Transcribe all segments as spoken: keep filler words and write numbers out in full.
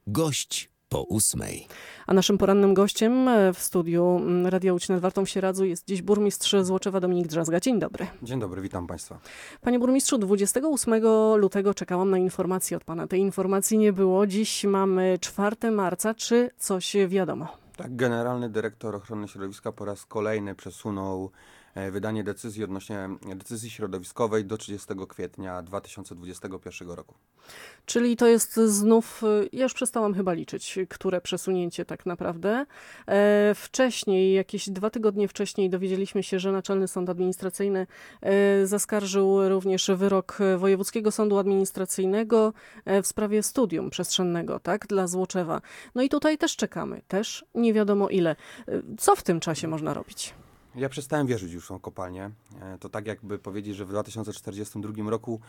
Gość po ósmej. A naszym porannym gościem w studiu Radia Łódź nad Wartą w Sieradzu jest dziś burmistrz Złoczewa Dominik Drzazga. Dzień dobry. Dzień dobry, witam Państwa. Panie burmistrzu, dwudziestego ósmego lutego czekałam na informację od Pana. Tej informacji nie było. Dziś mamy czwartego marca. Czy coś wiadomo? Tak, generalny dyrektor ochrony środowiska po raz kolejny przesunął wydanie decyzji odnośnie decyzji środowiskowej do trzydziestego kwietnia dwa tysiące dwudziestego pierwszego roku. Czyli to jest znów, ja już przestałam chyba liczyć, które przesunięcie tak naprawdę. E, wcześniej, jakieś dwa tygodnie wcześniej dowiedzieliśmy się, że Naczelny Sąd Administracyjny e, zaskarżył również wyrok Wojewódzkiego Sądu Administracyjnego e, w sprawie studium przestrzennego, tak, dla Złoczewa. No i tutaj też czekamy, też nie wiadomo ile. E, co w tym czasie można robić? Ja przestałem wierzyć już w tą kopalnię. To tak jakby powiedzieć, że w dwa tysiące czterdziestym drugim roku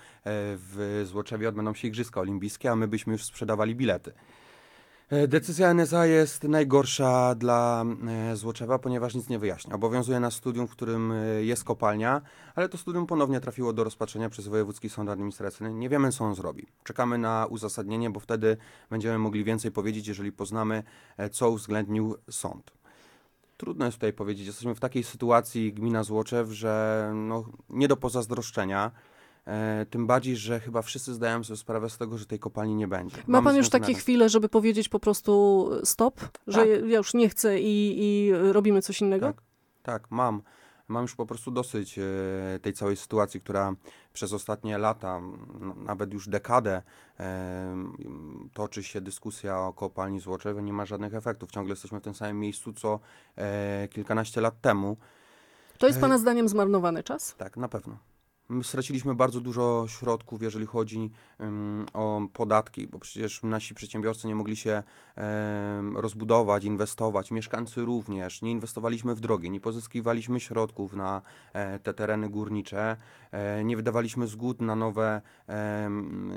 w Złoczewie odbędą się Igrzyska Olimpijskie, a my byśmy już sprzedawali bilety. Decyzja N S A jest najgorsza dla Złoczewa, ponieważ nic nie wyjaśnia. Obowiązuje nas studium, w którym jest kopalnia, ale to studium ponownie trafiło do rozpatrzenia przez Wojewódzki Sąd Administracyjny. Nie wiemy, co on zrobi. Czekamy na uzasadnienie, bo wtedy będziemy mogli więcej powiedzieć, jeżeli poznamy, co uwzględnił sąd. Trudno jest tutaj powiedzieć. Jesteśmy w takiej sytuacji, gmina Złoczew, że no, nie do pozazdroszczenia. E, tym bardziej, że chyba wszyscy zdają sobie sprawę z tego, że tej kopalni nie będzie. Ma Mamy pan już takie związane... chwile, żeby powiedzieć po prostu stop? Że Tak. ja już nie chcę i, i robimy coś innego? Tak, tak, mam. Mam już po prostu dosyć e, tej całej sytuacji, która przez ostatnie lata, n- nawet już dekadę e, toczy się dyskusja o kopalni Złoczewie, nie ma żadnych efektów. Ciągle jesteśmy w tym samym miejscu, co e, kilkanaście lat temu. To jest pana zdaniem zmarnowany czas? Tak, na pewno. My straciliśmy bardzo dużo środków, jeżeli chodzi um, o podatki, bo przecież nasi przedsiębiorcy nie mogli się um, rozbudować, inwestować, mieszkańcy również. Nie inwestowaliśmy w drogi, nie pozyskiwaliśmy środków na e, te tereny górnicze, e, nie wydawaliśmy zgód na nowe, e,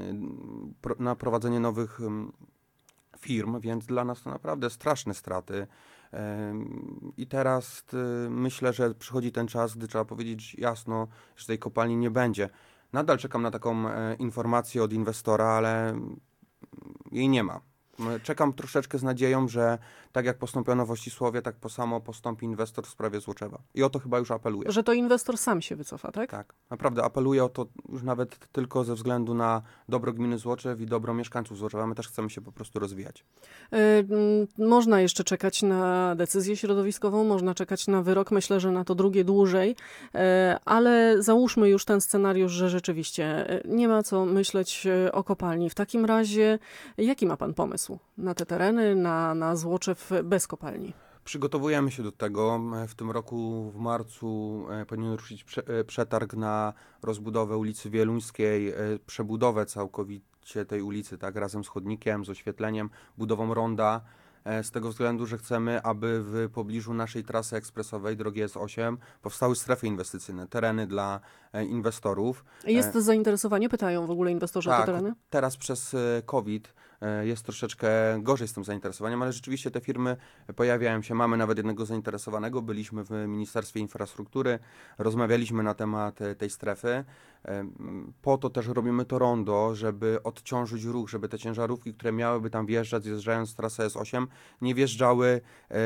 pro, na prowadzenie nowych um, firm, więc dla nas to naprawdę straszne straty. I teraz myślę, że przychodzi ten czas, gdy trzeba powiedzieć jasno, że tej kopalni nie będzie. Nadal czekam na taką informację od inwestora, ale jej nie ma. Czekam troszeczkę z nadzieją, że tak jak postąpiono w Ościsłowie, tak po samo postąpi inwestor w sprawie Złoczewa. I o to chyba już apeluję. Że to inwestor sam się wycofa, tak? Tak, naprawdę apeluję o to już nawet tylko ze względu na dobro gminy Złoczew i dobro mieszkańców Złoczewa. My też chcemy się po prostu rozwijać. Yy, można jeszcze czekać na decyzję środowiskową, można czekać na wyrok. Myślę, że na to drugie dłużej, yy, ale załóżmy już ten scenariusz, że rzeczywiście nie ma co myśleć o kopalni. W takim razie jaki ma pan pomysł na te tereny, na, na Złoczew bez kopalni? Przygotowujemy się do tego. W tym roku w marcu powinien ruszyć prze, przetarg na rozbudowę ulicy Wieluńskiej, przebudowę całkowicie tej ulicy, tak, razem z chodnikiem, z oświetleniem, budową ronda. Z tego względu, że chcemy, aby w pobliżu naszej trasy ekspresowej, drogi S osiem, powstały strefy inwestycyjne, tereny dla inwestorów. Jest zainteresowanie? Pytają w ogóle inwestorzy tak, o te tereny? Teraz przez COVID jest troszeczkę gorzej z tym zainteresowaniem, ale rzeczywiście te firmy pojawiają się. Mamy nawet jednego zainteresowanego. Byliśmy w Ministerstwie Infrastruktury, rozmawialiśmy na temat tej strefy. Po to też robimy to rondo, żeby odciążyć ruch, żeby te ciężarówki, które miałyby tam wjeżdżać, zjeżdżając z trasy S osiem, nie wjeżdżały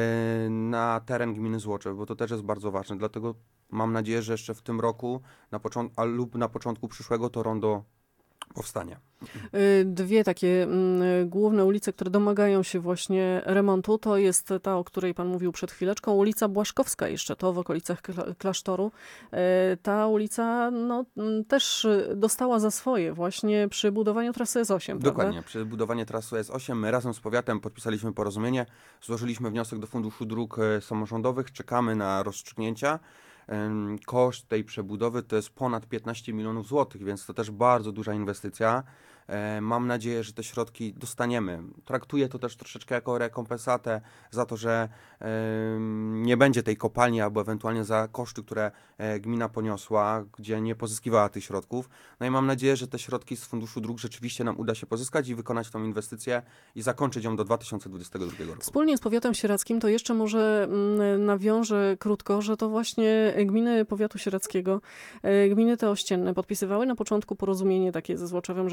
na teren gminy Złoczew, bo to też jest bardzo ważne. Dlatego mam nadzieję, że jeszcze w tym roku na począt- a lub na początku przyszłego to rondo powstanie. Dwie takie mm, główne ulice, które domagają się właśnie remontu, to jest ta, o której pan mówił przed chwileczką, ulica Błaszkowska jeszcze, to w okolicach kla- klasztoru. E, ta ulica no, też dostała za swoje właśnie przy budowaniu trasy S osiem, Dokładnie, prawda? przy budowaniu trasy S osiem my razem z powiatem podpisaliśmy porozumienie, złożyliśmy wniosek do Funduszu Dróg Samorządowych, czekamy na rozstrzygnięcia. Koszt tej przebudowy to jest ponad piętnaście milionów złotych, więc to też bardzo duża inwestycja. Mam nadzieję, że te środki dostaniemy. Traktuję to też troszeczkę jako rekompensatę za to, że nie będzie tej kopalni albo ewentualnie za koszty, które gmina poniosła, gdzie nie pozyskiwała tych środków. No i mam nadzieję, że te środki z Funduszu Dróg rzeczywiście nam uda się pozyskać i wykonać tą inwestycję i zakończyć ją do dwa tysiące dwudziestego drugiego roku. Wspólnie z powiatem sieradzkim to jeszcze może nawiążę krótko, że to właśnie gminy powiatu sieradzkiego, gminy te ościenne podpisywały na początku porozumienie takie ze Złoczewem, że będą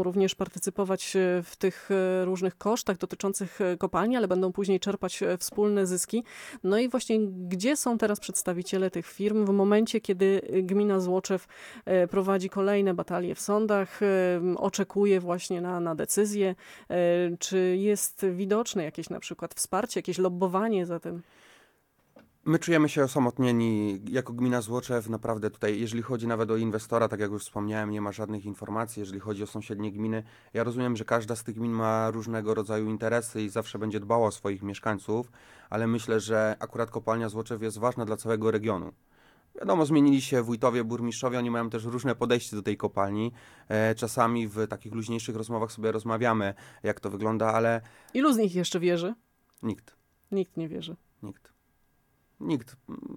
również partycypować w tych różnych kosztach dotyczących kopalni, ale będą później czerpać wspólne zyski. No i właśnie gdzie są teraz przedstawiciele tych firm w momencie, kiedy gmina Złoczew prowadzi kolejne batalie w sądach, oczekuje właśnie na, na decyzję? Czy jest widoczne jakieś na przykład wsparcie, jakieś lobbowanie za tym? My czujemy się osamotnieni jako gmina Złoczew. Naprawdę tutaj, jeżeli chodzi nawet o inwestora, tak jak już wspomniałem, nie ma żadnych informacji. Jeżeli chodzi o sąsiednie gminy, ja rozumiem, że każda z tych gmin ma różnego rodzaju interesy i zawsze będzie dbała o swoich mieszkańców, ale myślę, że akurat kopalnia Złoczew jest ważna dla całego regionu. Wiadomo, zmienili się wójtowie, burmistrzowie, oni mają też różne podejście do tej kopalni. E, czasami w takich luźniejszych rozmowach sobie rozmawiamy, jak to wygląda, ale Ilu z nich jeszcze wierzy? nikt, Nikt nie wierzy. nikt. Nikt.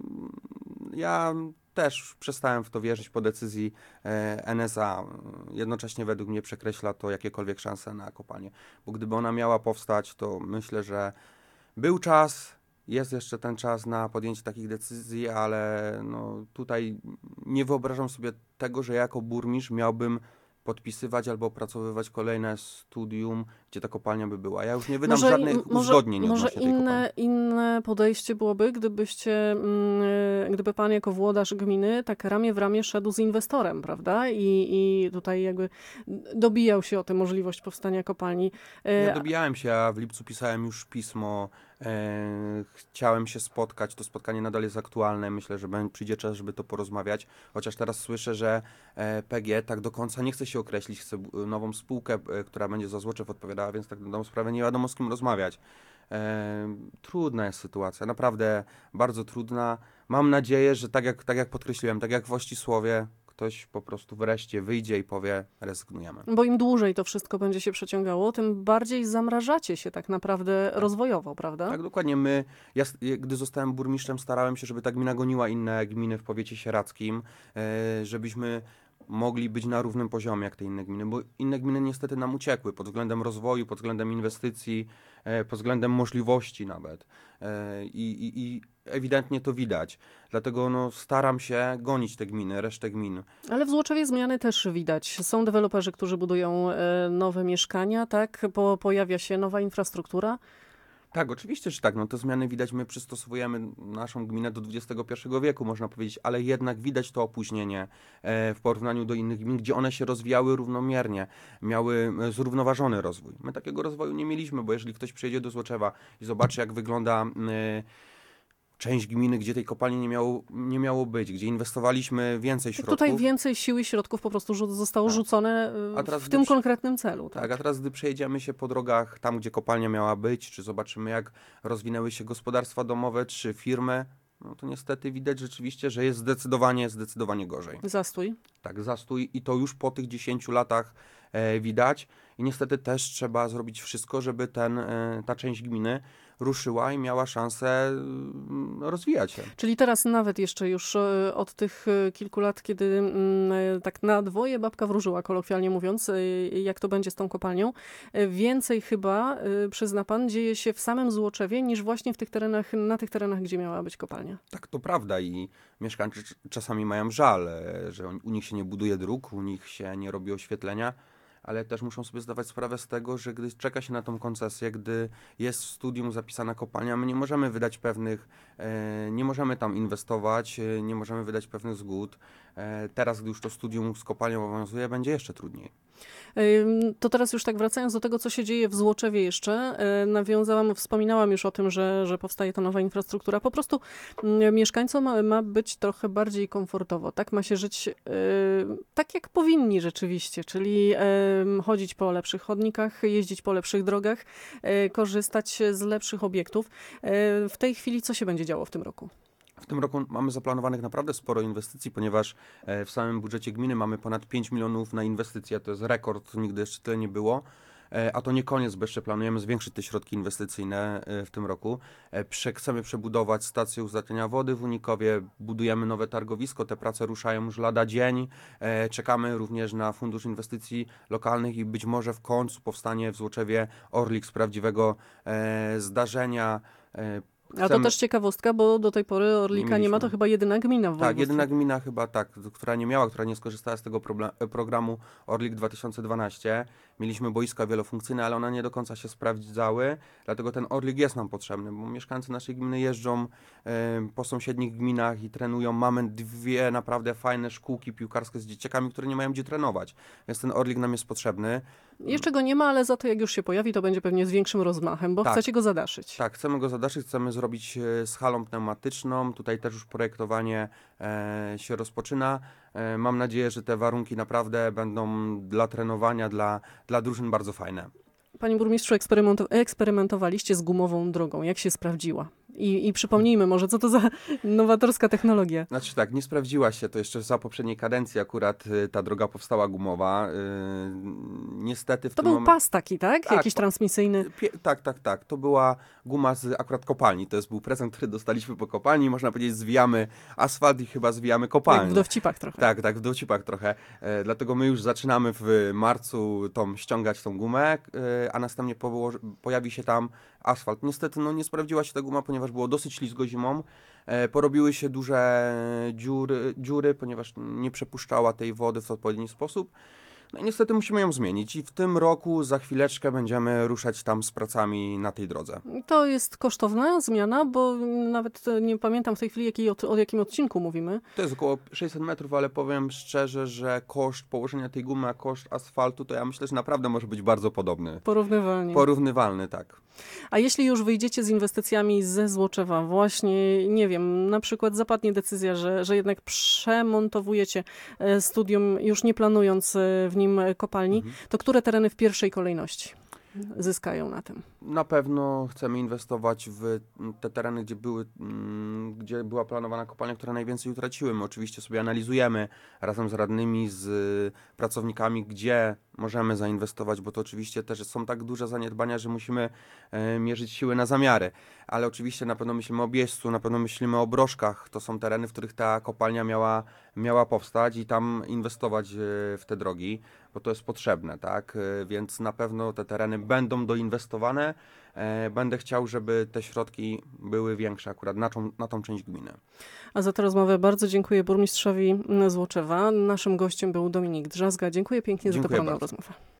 Ja też przestałem w to wierzyć po decyzji N S A. Jednocześnie według mnie przekreśla to jakiekolwiek szanse na kopalnię. Bo gdyby ona miała powstać, to myślę, że był czas, jest jeszcze ten czas na podjęcie takich decyzji, ale no tutaj nie wyobrażam sobie tego, że jako burmistrz miałbym podpisywać albo opracowywać kolejne studium, gdzie ta kopalnia by była. Ja już nie wydam Może, żadnych może, uzgodnień może odnośnie tej kopalni. inne, inne podejście byłoby, gdybyście, mm, gdyby pan jako włodarz gminy tak ramię w ramię szedł z inwestorem, prawda? I, i tutaj jakby dobijał się o tę możliwość powstania kopalni. E, Ja dobijałem się, a w lipcu pisałem już pismo. E, chciałem się spotkać. To spotkanie nadal jest aktualne. Myślę, że będzie, przyjdzie czas, żeby to porozmawiać. Chociaż teraz słyszę, że e, P G tak do końca nie chce się określić. Chce bu- nową spółkę, e, która będzie za Złoczew odpowiadała, więc tak na tą sprawę nie wiadomo z kim rozmawiać. E, trudna jest sytuacja, naprawdę bardzo trudna. Mam nadzieję, że tak jak, tak jak podkreśliłem, tak jak w Ościsłowie, ktoś po prostu wreszcie wyjdzie i powie, rezygnujemy. Bo im dłużej to wszystko będzie się przeciągało, tym bardziej zamrażacie się tak naprawdę rozwojowo, prawda? Tak, dokładnie. My, ja, s- gdy zostałem burmistrzem, starałem się, żeby ta gmina goniła inne gminy w powiecie sieradzkim, e, żebyśmy mogli być na równym poziomie jak te inne gminy, bo inne gminy niestety nam uciekły pod względem rozwoju, pod względem inwestycji, e, pod względem możliwości nawet. E, i, i, I ewidentnie to widać. Dlatego no, staram się gonić te gminy, resztę gmin. Ale w Złoczewie zmiany też widać. Są deweloperzy, którzy budują e, nowe mieszkania, tak? Po, pojawia się nowa infrastruktura. Tak, oczywiście, że tak. No, te zmiany widać, my przystosowujemy naszą gminę do dwudziestego pierwszego wieku, można powiedzieć, ale jednak widać to opóźnienie e, w porównaniu do innych gmin, gdzie one się rozwijały równomiernie, miały e, zrównoważony rozwój. My takiego rozwoju nie mieliśmy, bo jeżeli ktoś przyjedzie do Złoczewa i zobaczy, jak wygląda e, część gminy, gdzie tej kopalni nie miało, nie miało być, gdzie inwestowaliśmy więcej środków. Tutaj więcej sił i środków po prostu rzu- zostało Tak. rzucone e, A teraz w gdy tym przy- konkretnym celu. Tak? Tak, a teraz gdy przejedziemy się po drogach tam, gdzie kopalnia miała być, czy zobaczymy, jak rozwinęły się gospodarstwa domowe, czy firmy, no to niestety widać rzeczywiście, że jest zdecydowanie, zdecydowanie gorzej. Zastój. Tak, zastój i to już po tych dziesięciu latach e, widać i niestety też trzeba zrobić wszystko, żeby ten, e, ta część gminy ruszyła i miała szansę mm, rozwijać się. Czyli teraz nawet jeszcze już e, od tych e, kilku lat, kiedy mm, e, tak na dwoje babka wróżyła, kolokwialnie mówiąc, e, jak to będzie z tą kopalnią, e, więcej chyba, e, przyzna pan, dzieje się w samym Złoczewie niż właśnie w tych terenach, na tych terenach, gdzie miała być kopalnia. Tak, to prawda i mieszkańcy cz- czasami mają żal, e, że on- u nich się nie buduje dróg, u nich się nie robi oświetlenia, ale też muszą sobie zdawać sprawę z tego, że gdy czeka się na tą koncesję, gdy jest w studium zapisana kopalnia, my nie możemy wydać pewnych, e, nie możemy tam inwestować, e, nie możemy wydać pewnych zgód. E, teraz, gdy już to studium z kopalnią obowiązuje, będzie jeszcze trudniej. Ym, To teraz już tak wracając do tego, co się dzieje w Złoczewie jeszcze, y, nawiązałam, wspominałam już o tym, że, że powstaje ta nowa infrastruktura. Po prostu y, mieszkańcom ma, ma być trochę bardziej komfortowo, tak? Ma się żyć y, tak, jak powinni rzeczywiście, czyli y, chodzić po lepszych chodnikach, jeździć po lepszych drogach, y, korzystać z lepszych obiektów. Y, W tej chwili co się będzie działo w tym roku? W tym roku mamy zaplanowanych naprawdę sporo inwestycji, ponieważ e, w samym budżecie gminy mamy ponad pięć milionów na inwestycje. To jest rekord, nigdy jeszcze tyle nie było. E, A to nie koniec, bo jeszcze planujemy zwiększyć te środki inwestycyjne e, w tym roku. E, prze- Chcemy przebudować stację uzdatniania wody w Unikowie, budujemy nowe targowisko, te prace ruszają już lada dzień. E, Czekamy również na Fundusz Inwestycji Lokalnych i być może w końcu powstanie w Złoczewie Orlik z prawdziwego e, zdarzenia. E, A to chcemy- też ciekawostka, bo do tej pory Orlika nie, ma, to mieliśmy. chyba jedyna gmina w Tak, województwie. jedyna gmina chyba tak, która nie miała, która nie skorzystała z tego proble- programu Orlik dwa tysiące dwanaście. Mieliśmy boiska wielofunkcyjne, ale one nie do końca się sprawdzały, dlatego ten Orlik jest nam potrzebny, bo mieszkańcy naszej gminy jeżdżą e, po sąsiednich gminach i trenują. Mamy dwie naprawdę fajne szkółki piłkarskie z dzieciakami, które nie mają gdzie trenować, więc ten Orlik nam jest potrzebny. Jeszcze go nie ma, ale za to jak już się pojawi, to będzie pewnie z większym rozmachem, bo Tak. chcecie go zadaszyć. Tak, chcemy go zadaszyć, chcemy zrobić e, z halą pneumatyczną. Tutaj też już projektowanie e, się rozpoczyna. E, mam nadzieję, że te warunki naprawdę będą dla trenowania, dla, dla drużyn bardzo fajne. Panie burmistrzu, eksperymentu- eksperymentowaliście z gumową drogą. Jak się sprawdziła? I, I przypomnijmy może, co to za nowatorska technologia. Znaczy tak, nie sprawdziła się to jeszcze za poprzedniej kadencji akurat y, ta droga powstała gumowa. Y, niestety w To tym był momencie... pas taki, tak? Tak, Jakiś pa- transmisyjny. Pie- tak, tak, tak. To była guma z akurat kopalni. To jest był prezent, który dostaliśmy po kopalni. Można powiedzieć, zwijamy asfalt i chyba zwijamy Jak kopalnię. w dowcipach trochę. Tak, tak, w dowcipach trochę. E, dlatego my już zaczynamy w marcu tą, ściągać tą gumę, e, a następnie położy, pojawi się tam asfalt. Niestety no, nie sprawdziła się ta guma, ponieważ było dosyć ślizgo zimą. E, porobiły się duże dziury, dziury, ponieważ nie przepuszczała tej wody w odpowiedni sposób. No i niestety musimy ją zmienić i w tym roku za chwileczkę będziemy ruszać tam z pracami na tej drodze. To jest kosztowna zmiana, bo nawet e, nie pamiętam w tej chwili, jaki, o, o jakim odcinku mówimy. To jest około sześćset metrów, ale powiem szczerze, że koszt położenia tej gumy, a koszt asfaltu, to ja myślę, że naprawdę może być bardzo podobny. Porównywalnie. Porównywalny, tak. A jeśli już wyjdziecie z inwestycjami ze Złoczewa, właśnie, nie wiem, na przykład zapadnie decyzja, że, że jednak przemontowujecie e, studium, już nie planując e, w nim e, kopalni, Mhm. to które tereny w pierwszej kolejności zyskają na tym? Na pewno chcemy inwestować w te tereny, gdzie, były, mm, gdzie była planowana kopalnia, które najwięcej utraciły. My oczywiście sobie analizujemy razem z radnymi, z y, pracownikami, gdzie możemy zainwestować, bo to oczywiście też są tak duże zaniedbania, że musimy e, mierzyć siły na zamiary. Ale oczywiście na pewno myślimy o Bieszcu, na pewno myślimy o Broszkach. To są tereny, w których ta kopalnia miała, miała powstać i tam inwestować e, w te drogi, bo to jest potrzebne, tak? E, więc na pewno te tereny będą doinwestowane. E, będę chciał, żeby te środki były większe akurat na tą, na tą część gminy. A za tę rozmowę bardzo dziękuję burmistrzowi Złoczewa. Naszym gościem był Dominik Drzazga. Dziękuję pięknie za tę Dziękuję pełną bardzo. rozmowę.